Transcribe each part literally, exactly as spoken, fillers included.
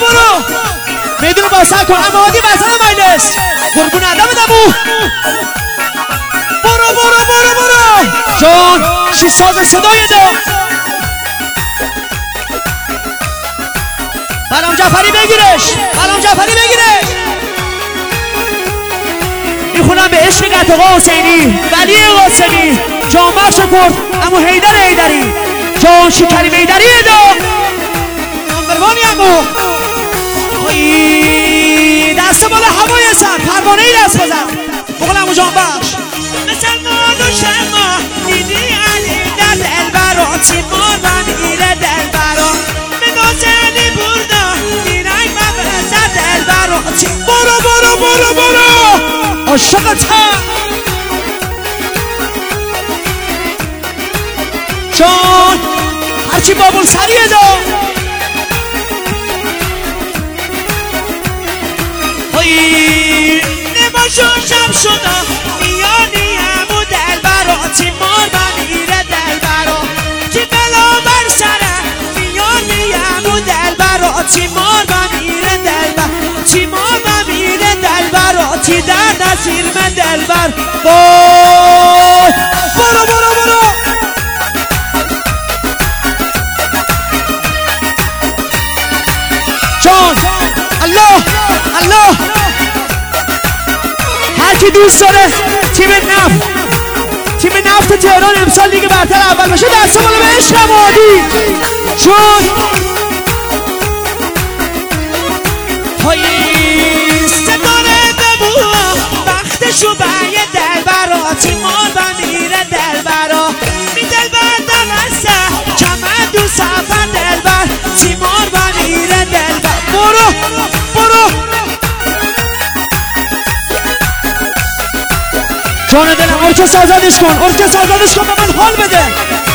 برو میدونو باسن کن اما هادی وزن مایلس قربون عدم دمو برو برو برو برو چون شی ساز صدای دا برام جعفری بگیرش برام جعفری بگیرش میخونم به عشق قطقا حسینی ولی قاسمی جان بخش کرد امو حیدر حیدری جان شکری میدری دا نمبروانی امو دست بالا هوای سر پروانه ای دست بزن بقول امو جان بخش مثل ما و شما دیدی علی در دل برا تیمار من ایره دل برا منازلی بردا دیرک مبرزه دل برا تیم برو برو برو برو عاشقت هم چون هرچی بابول سریه دا نماشون شب شده میانی همو دل برا تیمار من ایره دل برا کی بلا بر سره میانی همو دل برا تیمار من ایره دل برا تیمار من ایره دل برا تی در نصیر من دل بر وای برو برو برو جان الله الله هر کی دوست داره تیم نفت تیم نفت تهران امسال لیگ برتر اول بشه دست بالا به عشق هادی چون پایی ستاره ببو وقتشو بایه دل برا تیمار و میره دل برا می دل بر دلسته کمه دو سفر دل بر تیمار و میره دل بر برو برو جان دلم ارکس آزادش کن ارکس آزادش کن به من حال بده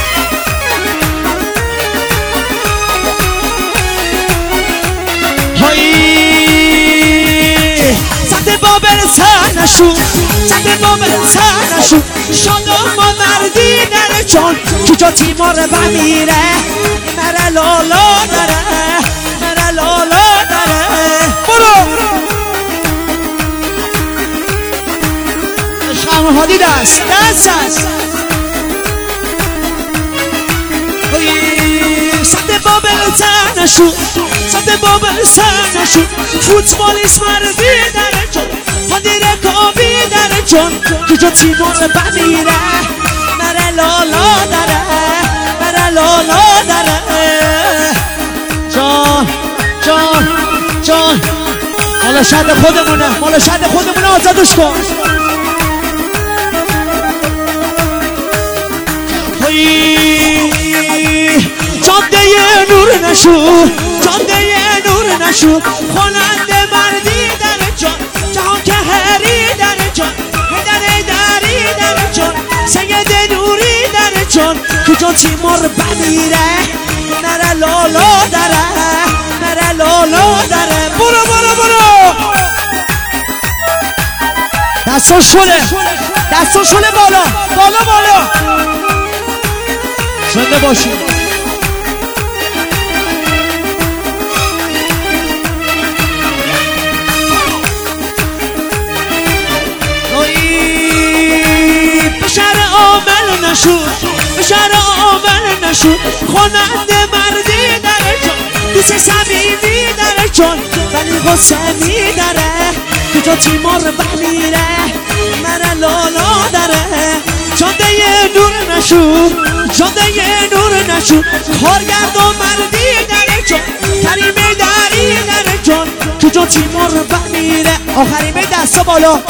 هایی سخت بابل سر نشون سخت بابل سر نشون شادم با مردی نره چون کجا تیمار بمیره مره لالا داره مره لالا داره برو شام هادی دست دست دست سخت بابل سر نشون سخت بابل سر نشون فوتبالیست مردی داره چون هادی رکابی داره چون کجا تیمار بمیره مره لالا داره مره لالا داره جان جان جان مال شد خودمونه مال شد خودمونه آزادش کن جاده نور نشو جاده نور نشو خواننده مردی در جان جهان که هری در جان هدر دری در جان سید نوری در جان کجا تیمار بمیره نره لالا داره نره لالا داره برو برو برو دستو شله دستو شله بالا بالا بالا زنده باشی بشر عامل نشو بشر عامل نشو خواننده مردی داره جان دوست صمیمی داره جان ولی قسمی داره کجا تیمار بمیره مره لالا داره جاده نور نشو جاده نور نشو کارگردان مردی داره جان کریمه داری داره جان کجا تیمار بمیره آخرین به دستا بالا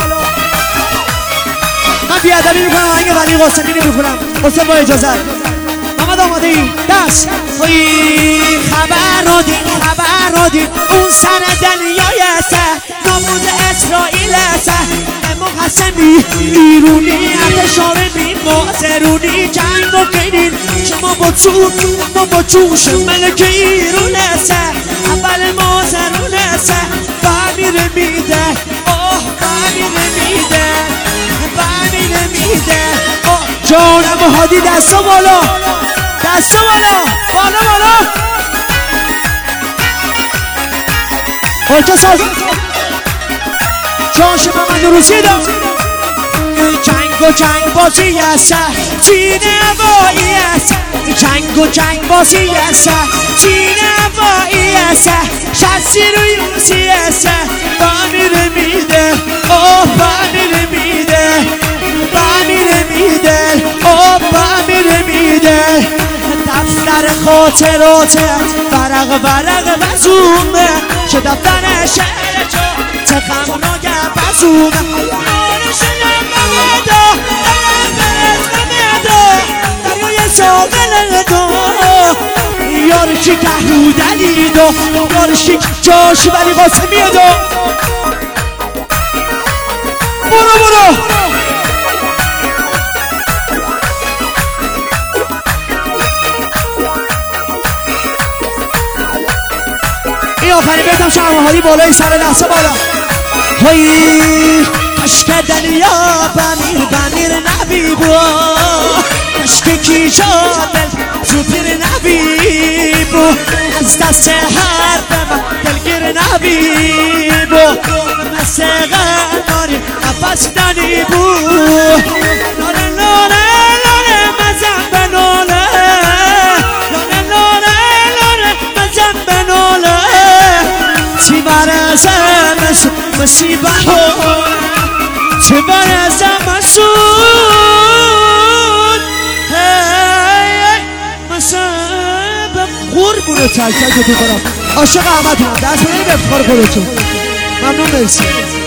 من بیادبی میکنم آهنگ ولی قاسمی نمیخونم قاسم با اجازت محمد آماده ای دست خواهی خبر رو دید خبر رو دید اون سر دنیای سه نامود اسرائیل سه امام حسنی ایرونی ارتشار بین مازرونی جنگ و کنین شما با چون ما با جوش ملک ایرون سه اول مازرون سه بمیر میده آه بمیر میده بمیر میده جانم هادی دستا بالا دستا بالا بالا بالا ارکه ساز چون شما من روسی دام جنگ و جنگ بازی است چین هوایی است جنگ و جنگ بازی است چین هوایی است شخصی روی روسی است با میره میده او با میره میده با میره میده او با میره میده دفتر خاطرات ورق ورق بزومه چه دفتر شعر جو چه غمناک بزومه دریای ساقل دو یارشی کهرو دلی دو یارشی جاش ولی قاسمی دو برو برو این آخری بیتم شما حالی بالای سر لحظه بالا هایی عشق دنیا بمیر بمیر نبی بو عشق کی شد زوپیر نبی بو از دست هر دم دلگیر نبی بو مثل غناری نفس دنی بو لانه لانه لانه مزم بناله لانه لانه لانه مزم بناله چی برزم مصیبه چه برزم مسود مسابم قربونه تک تک تو برم عاشق احمد هم دست بده به افتخار خودتون ممنون مرسی